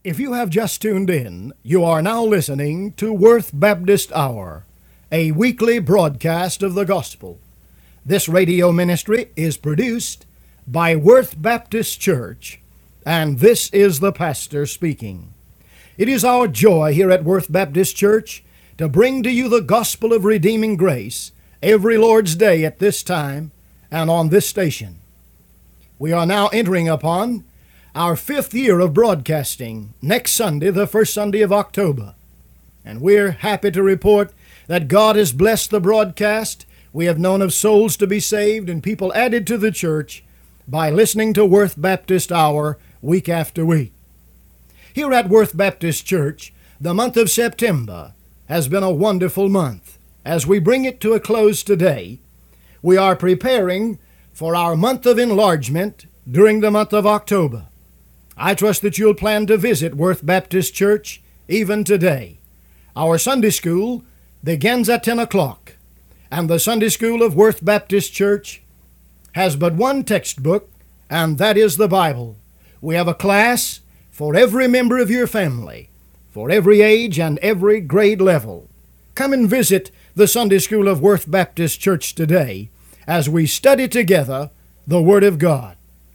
If you have just tuned in, you are now listening to Worth Baptist Hour, a weekly broadcast of the gospel. This radio ministry is produced by Worth Baptist Church, and this is the pastor speaking. It is our joy here at Worth Baptist Church to bring to you the gospel of redeeming grace every Lord's Day at this time and on this station. We are now entering upon our 5th year of broadcasting, next Sunday, the first Sunday of October. And we're happy to report that God has blessed the broadcast. We have known of souls to be saved and people added to the church by listening to Worth Baptist Hour week after week. Here at Worth Baptist Church, the month of September has been a wonderful month. As we bring it to a close today, we are preparing for our month of enlargement during the month of October. I trust that you'll plan to visit Worth Baptist Church even today. Our Sunday school begins at 10 o'clock, and the Sunday school of Worth Baptist Church has but one textbook, and that is the Bible. We have a class for every member of your family, for every age and every grade level. Come and visit the Sunday school of Worth Baptist Church today as we study together the Word of God.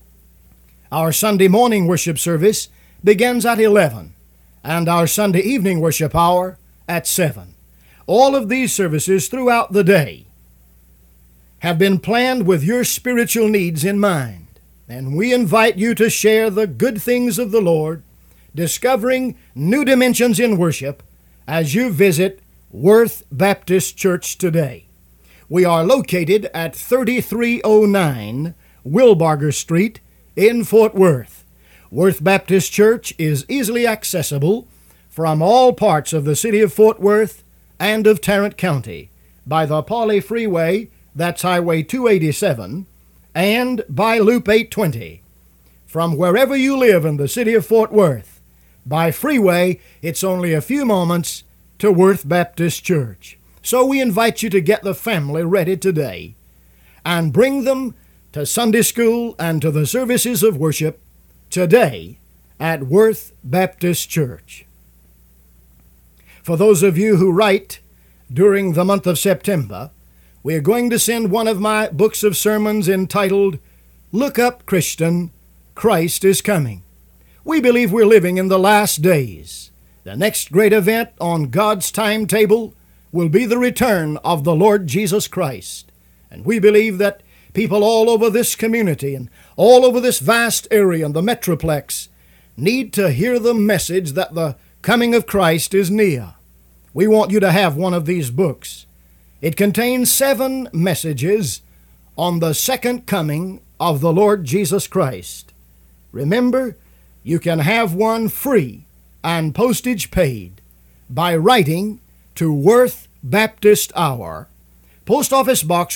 Our Sunday morning worship service begins at 11, and our Sunday evening worship hour at 7. All of these services throughout the day have been planned with your spiritual needs in mind, and we invite you to share the good things of the Lord, discovering new dimensions in worship as you visit Worth Baptist Church today. We are located at 3309 Wilbarger Street in Fort Worth. Worth Baptist Church is easily accessible from all parts of the city of Fort Worth and of Tarrant County by the Pawley Freeway, that's Highway 287, and by Loop 820. From wherever you live in the city of Fort Worth, by freeway, it's only a few moments to Worth Baptist Church. So we invite you to get the family ready today and bring them to Sunday school and to the services of worship today at Worth Baptist Church. For those of you who write during the month of September, we are going to send one of my books of sermons entitled, Look Up, Christian, Christ is Coming. We believe we're living in the last days. The next great event on God's timetable will be the return of the Lord Jesus Christ. And we believe that people all over this community and all over this vast area and the Metroplex need to hear the message that the coming of Christ is near. We want you to have one of these books. It contains 7 messages on the second coming of the Lord Jesus Christ. Remember, you can have one free and postage paid by writing to Worth Baptist Hour, Post Office Box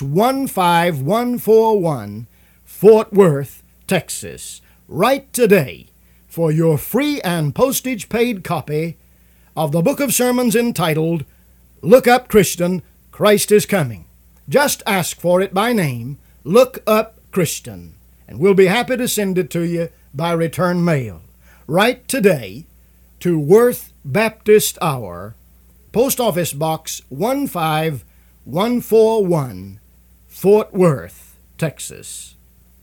15141, Fort Worth, Texas. Write today for your free and postage-paid copy of the book of sermons entitled, Look Up, Christian, Christ is Coming. Just ask for it by name, Look Up, Christian, and we'll be happy to send it to you by return mail. Write today to Worth Baptist Hour, Post Office Box 15141, Fort Worth, Texas.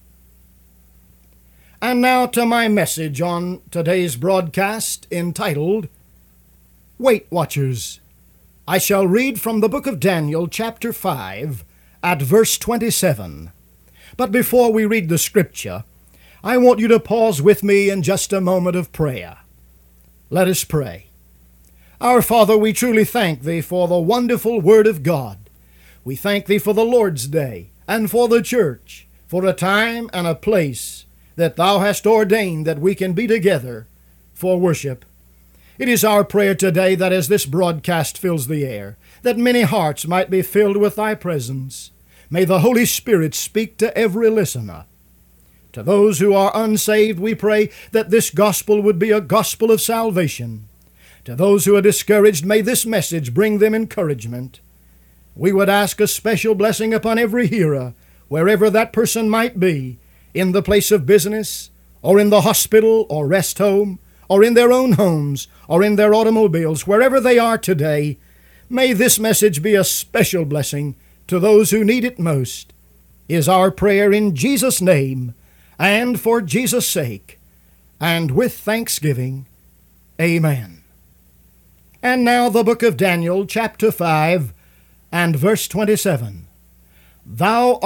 And now to my message on today's broadcast entitled, Weight Watchers. I shall read from the book of Daniel, chapter 5, at verse 27. But before we read the scripture, I want you to pause with me in just a moment of prayer. Let us pray. Our Father, we truly thank Thee for the wonderful Word of God. We thank Thee for the Lord's Day and for the church, for a time and a place that Thou hast ordained that we can be together for worship. It is our prayer today that as this broadcast fills the air, that many hearts might be filled with Thy presence. May the Holy Spirit speak to every listener. To those who are unsaved, we pray that this gospel would be a gospel of salvation. To those who are discouraged, may this message bring them encouragement. We would ask a special blessing upon every hearer, wherever that person might be, in the place of business, or in the hospital or rest home, or in their own homes, or in their automobiles, wherever they are today, may this message be a special blessing to those who need it most, is our prayer in Jesus' name, and for Jesus' sake, and with thanksgiving. Amen. And now the book of Daniel, chapter 5, and verse 27. Thou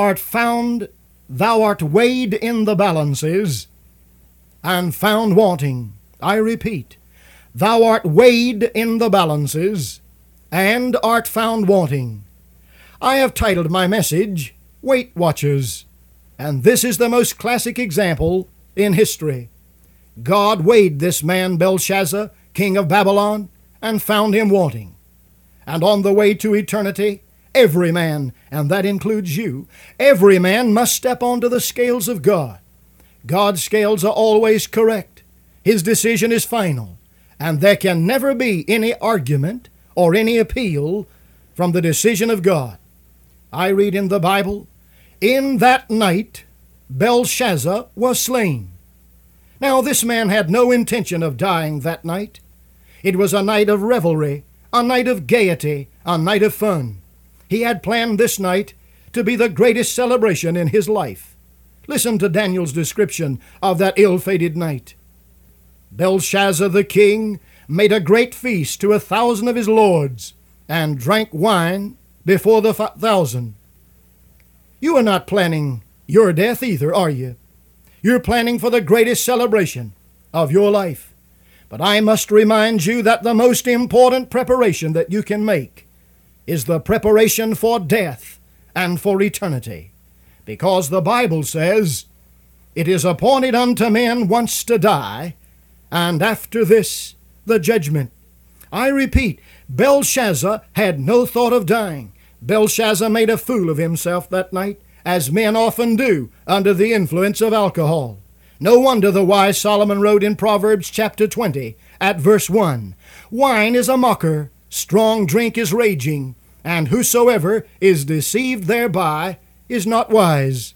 art weighed in the balances, and found wanting. I repeat, thou art weighed in the balances, and art found wanting. I have titled my message, Weight Watchers, and this is the most classic example in history. God weighed this man Belshazzar, king of Babylon, and found him wanting. And on the way to eternity, every man, and that includes you, every man must step onto the scales of God. God's scales are always correct. His decision is final, and there can never be any argument or any appeal from the decision of God. I read in the Bible, in that night Belshazzar was slain. Now this man had no intention of dying that night. It was a night of revelry, a night of gaiety, a night of fun. He had planned this night to be the greatest celebration in his life. Listen to Daniel's description of that ill-fated night. Belshazzar the king made a great feast to 1,000 of his lords, and drank wine before the 1,000. You are not planning your death either, are you? You're planning for the greatest celebration of your life. But I must remind you that the most important preparation that you can make is the preparation for death and for eternity. Because the Bible says, it is appointed unto men once to die, and after this the judgment. I repeat, Belshazzar had no thought of dying. Belshazzar made a fool of himself that night, as men often do under the influence of alcohol. No wonder the wise Solomon wrote in Proverbs chapter 20 at verse 1, wine is a mocker, strong drink is raging, and whosoever is deceived thereby is not wise.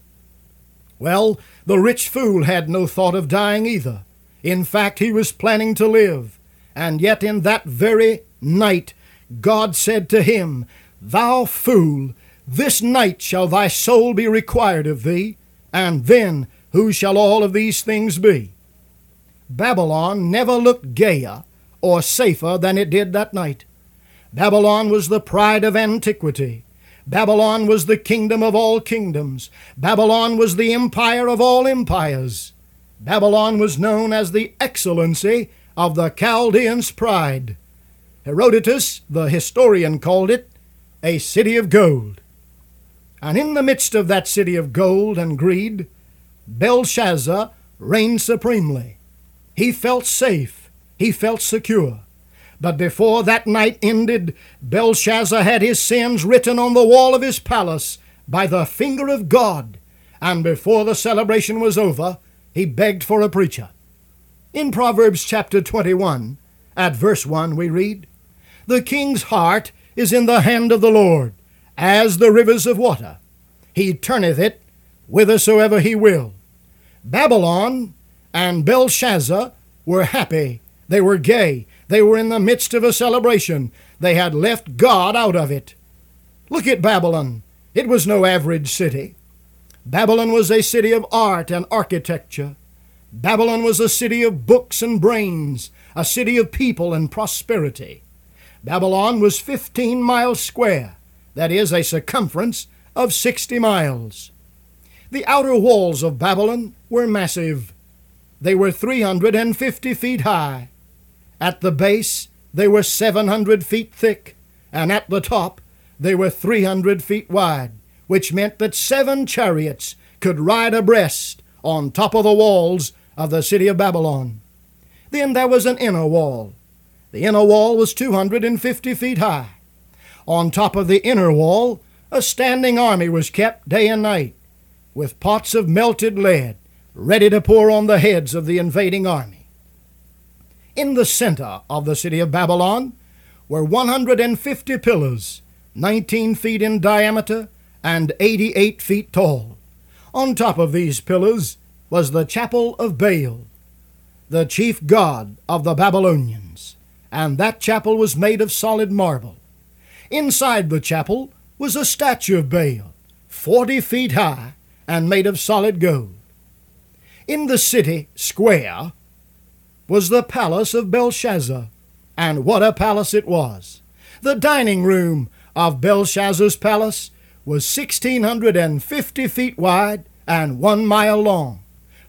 Well, the rich fool had no thought of dying either. In fact, he was planning to live. And yet in that very night, God said to him, Thou fool, this night shall thy soul be required of thee, and then who shall all of these things be? Babylon never looked gayer or safer than it did that night. Babylon was the pride of antiquity. Babylon was the kingdom of all kingdoms. Babylon was the empire of all empires. Babylon was known as the excellency of the Chaldeans' pride. Herodotus, the historian, called it a city of gold. And in the midst of that city of gold and greed, Belshazzar reigned supremely. He felt safe. He felt secure. But before that night ended, Belshazzar had his sins written on the wall of his palace by the finger of God. And before the celebration was over, he begged for a preacher. In Proverbs chapter 21, at verse 1, we read, The king's heart is in the hand of the Lord, as the rivers of water. He turneth it whithersoever he will. Babylon and Belshazzar were happy. They were gay. They were in the midst of a celebration. They had left God out of it. Look at Babylon. It was no average city. Babylon was a city of art and architecture. Babylon was a city of books and brains, a city of people and prosperity. Babylon was 15 miles square, that is, a circumference of 60 miles. The outer walls of Babylon were massive. They were 350 feet high. At the base, they were 700 feet thick, and at the top, they were 300 feet wide, which meant that 7 chariots could ride abreast on top of the walls of the city of Babylon. Then there was an inner wall. The inner wall was 250 feet high. On top of the inner wall, a standing army was kept day and night, with pots of melted lead ready to pour on the heads of the invading army. In the center of the city of Babylon were 150 pillars, 19 feet in diameter and 88 feet tall. On top of these pillars was the chapel of Baal. the chief god of the Babylonians, and that chapel was made of solid marble. Inside the chapel was a statue of Baal, 40 feet high and made of solid gold. In the city square was the palace of Belshazzar, and what a palace it was! The dining room of Belshazzar's palace was 1,650 feet wide and 1 mile long.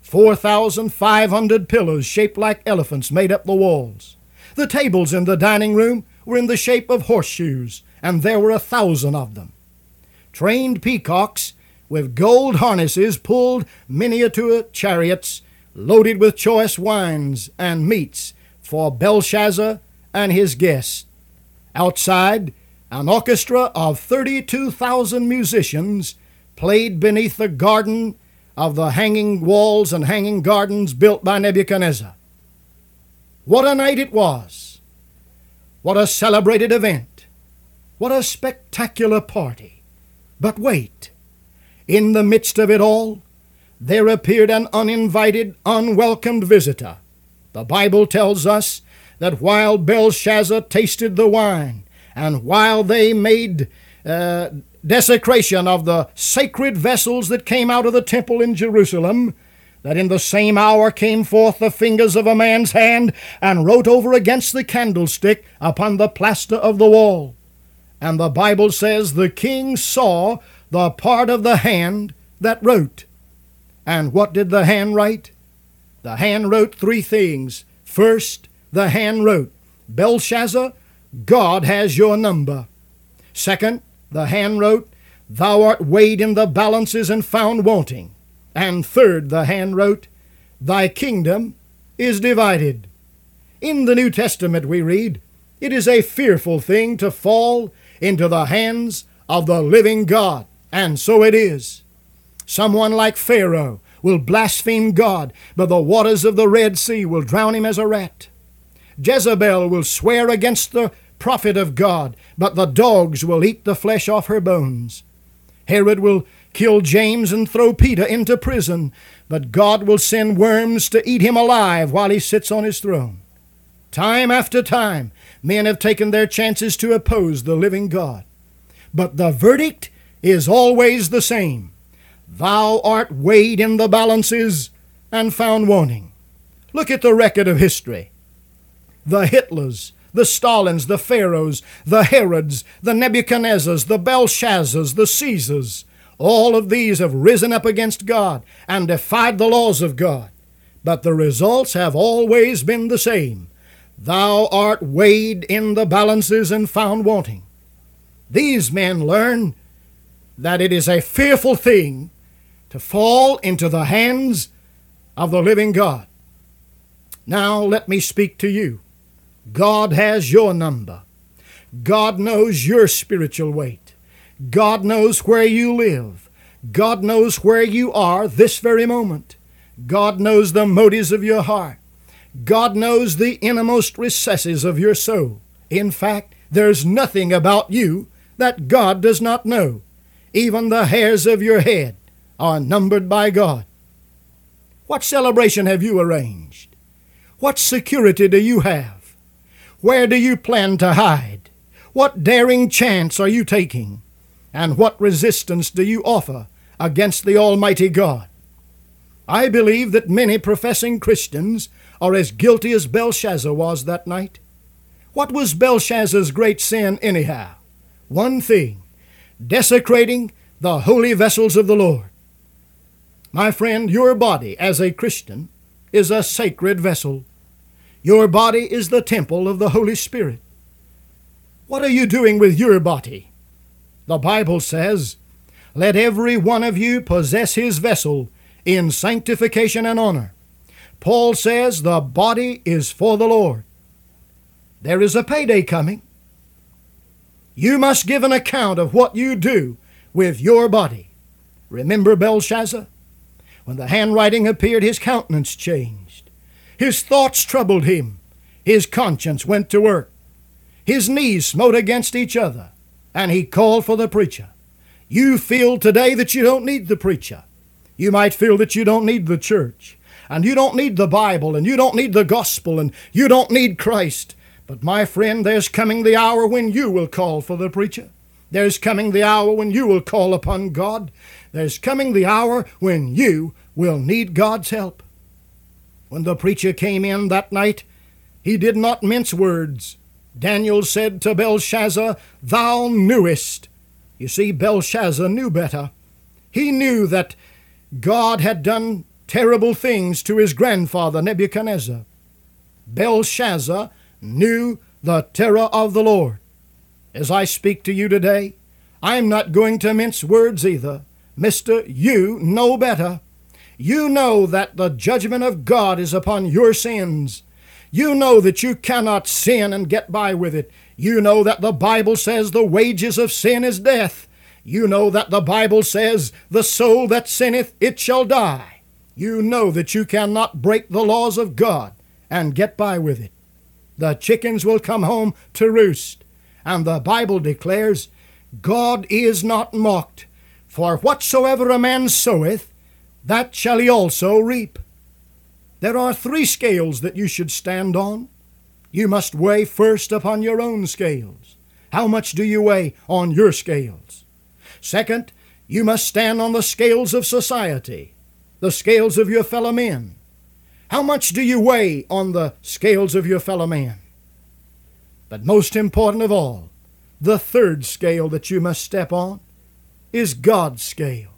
4,500 pillars shaped like elephants made up the walls. The tables in the dining room were in the shape of horseshoes, and there were 1,000 of them. Trained peacocks with gold harnesses pulled miniature chariots loaded with choice wines and meats for Belshazzar and his guests. Outside, an orchestra of 32,000 musicians played beneath the garden of the hanging walls and hanging gardens built by Nebuchadnezzar. What a night it was! What a celebrated event! What a spectacular party! But wait! In the midst of it all, there appeared an uninvited, unwelcomed visitor. The Bible tells us that while Belshazzar tasted the wine, and while they made desecration of the sacred vessels that came out of the temple in Jerusalem, that in the same hour came forth the fingers of a man's hand and wrote over against the candlestick upon the plaster of the wall. And the Bible says the king saw the part of the hand that wrote. And what did the hand write? The hand wrote 3 things. First, the hand wrote, Belshazzar, God has your number. Second, the hand wrote, Thou art weighed in the balances and found wanting. And third, the hand wrote, Thy kingdom is divided. In the New Testament we read, It is a fearful thing to fall into the hands of the living God. And so it is. Someone like Pharaoh will blaspheme God, but the waters of the Red Sea will drown him as a rat. Jezebel will swear against the prophet of God, but the dogs will eat the flesh off her bones. Herod will kill James and throw Peter into prison, but God will send worms to eat him alive while he sits on his throne. Time after time, men have taken their chances to oppose the living God. But the verdict is always the same. Thou art weighed in the balances and found wanting. Look at the record of history. The Hitlers, the Stalins, the Pharaohs, the Herods, the Nebuchadnezzars, the Belshazzars, the Caesars, all of these have risen up against God and defied the laws of God. But the results have always been the same. Thou art weighed in the balances and found wanting. These men learn that it is a fearful thing to fall into the hands of the living God. Now let me speak to you. God has your number. God knows your spiritual weight. God knows where you live. God knows where you are this very moment. God knows the motives of your heart. God knows the innermost recesses of your soul. In fact, there's nothing about you that God does not know. Even the hairs of your head are numbered by God. What celebration have you arranged? What security do you have? Where do you plan to hide? What daring chance are you taking? And what resistance do you offer against the Almighty God? I believe that many professing Christians are as guilty as Belshazzar was that night. What was Belshazzar's great sin anyhow? One thing, desecrating the holy vessels of the Lord. My friend, your body as a Christian is a sacred vessel. Your body is the temple of the Holy Spirit. What are you doing with your body? The Bible says, Let every one of you possess his vessel in sanctification and honor. Paul says the body is for the Lord. There is a payday coming. You must give an account of what you do with your body. Remember Belshazzar? When the handwriting appeared, his countenance changed. His thoughts troubled him. His conscience went to work. His knees smote against each other, and he called for the preacher. You feel today that you don't need the preacher. You might feel that you don't need the church. and you don't need the Bible, and you don't need the gospel, and you don't need Christ. But my friend, there's coming the hour when you will call for the preacher. There's coming the hour when you will call upon God. There's coming the hour when you will need God's help. When the preacher came in that night, he did not mince words. Daniel said to Belshazzar, "Thou knewest." You see, Belshazzar knew better. He knew that God had done terrible things to his grandfather Nebuchadnezzar. Belshazzar knew the terror of the Lord. As I speak to you today, I'm not going to mince words either. Mister, you know better. You know that the judgment of God is upon your sins. You know that you cannot sin and get by with it. You know that the Bible says the wages of sin is death. You know that the Bible says the soul that sinneth, it shall die. You know that you cannot break the laws of God and get by with it. The chickens will come home to roost. And the Bible declares, God is not mocked. For whatsoever a man soweth, that shall he also reap. There are 3 scales that you should stand on. You must weigh first upon your own scales. How much do you weigh on your scales? Second, you must stand on the scales of society, the scales of your fellow men. How much do you weigh on the scales of your fellow man? But most important of all, the 3rd scale that you must step on is God's scale.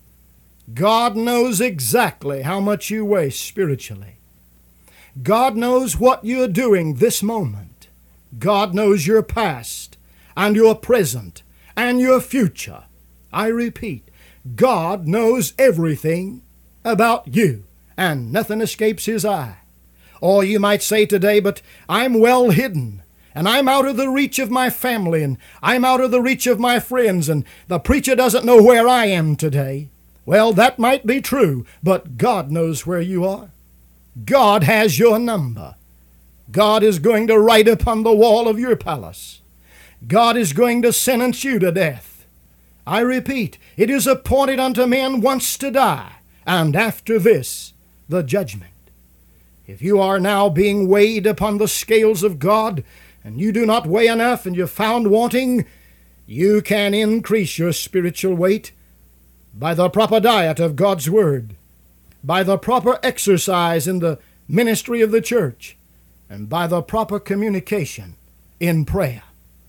God knows exactly how much you weigh spiritually. God knows what you're doing this moment. God knows your past and your present and your future. I repeat, God knows everything about you, and nothing escapes His eye. Or you might say today, but I'm well hidden, and I'm out of the reach of my family, and I'm out of the reach of my friends, and the preacher doesn't know where I am today. Well, that might be true, but God knows where you are. God has your number. God is going to write upon the wall of your palace. God is going to sentence you to death. I repeat, it is appointed unto men once to die, and after this, the judgment. If you are now being weighed upon the scales of God, and you do not weigh enough and you're found wanting, you can increase your spiritual weight by the proper diet of God's Word, by the proper exercise in the ministry of the church, and by the proper communication in prayer.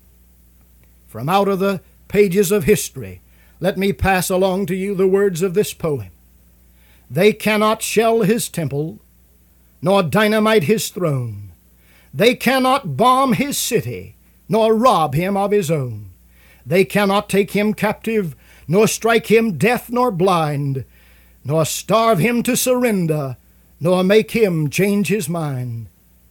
From out of the pages of history, let me pass along to you the words of this poem. They cannot shell His temple, nor dynamite His throne. They cannot bomb His city, nor rob Him of His own. They cannot take Him captive, nor strike Him deaf nor blind, nor starve Him to surrender, nor make Him change His mind.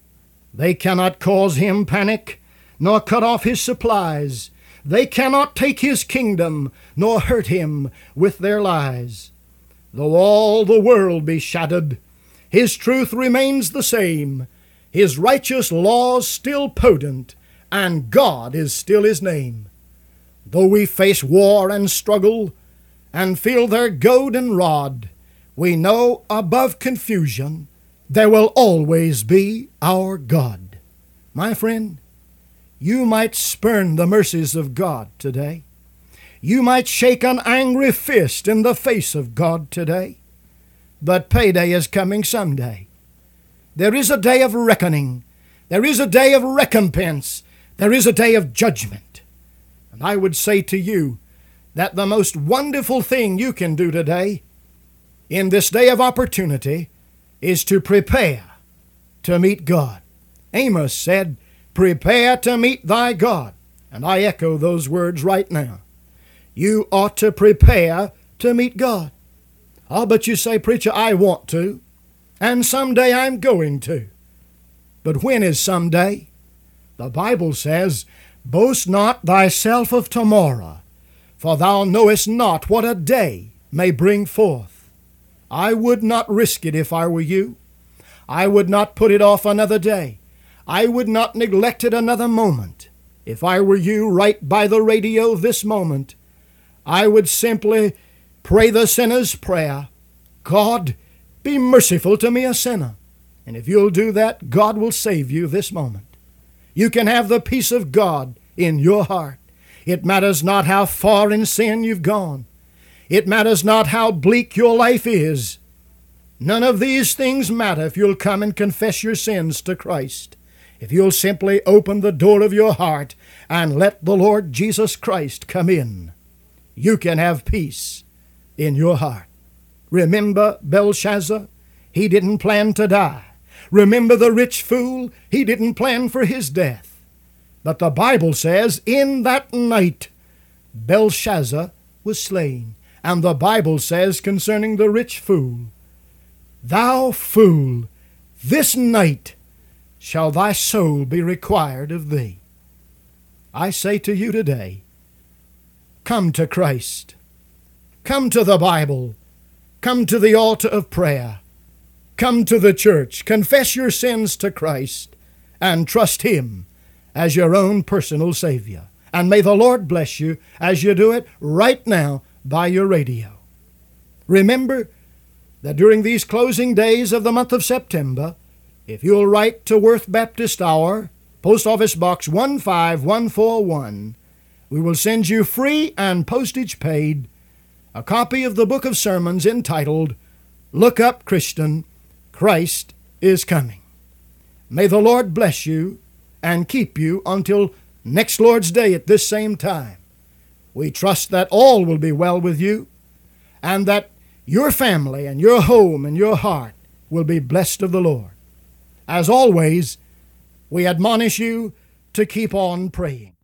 They cannot cause Him panic, nor cut off His supplies. They cannot take His kingdom, nor hurt Him with their lies. Though all the world be shattered, His truth remains the same, His righteous laws still potent, and God is still His name. Though we face war and struggle, and feel their goad and rod, we know above confusion there will always be our God. My friend, you might spurn the mercies of God today. You might shake an angry fist in the face of God today. But payday is coming someday. There is a day of reckoning. There is a day of recompense. There is a day of judgment. And I would say to you that the most wonderful thing you can do today, in this day of opportunity, is to prepare to meet God. Amos said, "Prepare to meet thy God." And I echo those words right now. You ought to prepare to meet God. Oh, but you say, "Preacher, I want to, and someday I'm going to." But when is someday? The Bible says, "Boast not thyself of tomorrow, for thou knowest not what a day may bring forth." I would not risk it if I were you. I would not put it off another day. I would not neglect it another moment. If I were you right by the radio this moment, I would simply pray the sinner's prayer. God, Be merciful to me, a sinner. And if you'll do that, God will save you this moment. You can have the peace of God in your heart. It matters not how far in sin you've gone. It matters not how bleak your life is. None of these things matter if you'll come and confess your sins to Christ. If you'll simply open the door of your heart and let the Lord Jesus Christ come in, you can have peace in your heart. Remember Belshazzar? He didn't plan to die. Remember the rich fool? He didn't plan for his death. But the Bible says, in that night, Belshazzar was slain. And the Bible says concerning the rich fool, Thou fool, this night shall thy soul be required of thee. I say to you today, come to Christ. Come to the Bible. Come to the altar of prayer. Come to the church. Confess your sins to Christ and trust Him as your own personal Savior. And may the Lord bless you as you do it right now by your radio. Remember that during these closing days of the month of September, if you'll write to Worth Baptist Hour, Post Office Box 15141, we will send you free and postage paid a copy of the book of sermons entitled, Look Up, Christian, Christ is Coming. May the Lord bless you and keep you until next Lord's Day at this same time. We trust that all will be well with you and that your family and your home and your heart will be blessed of the Lord. As always, we admonish you to keep on praying.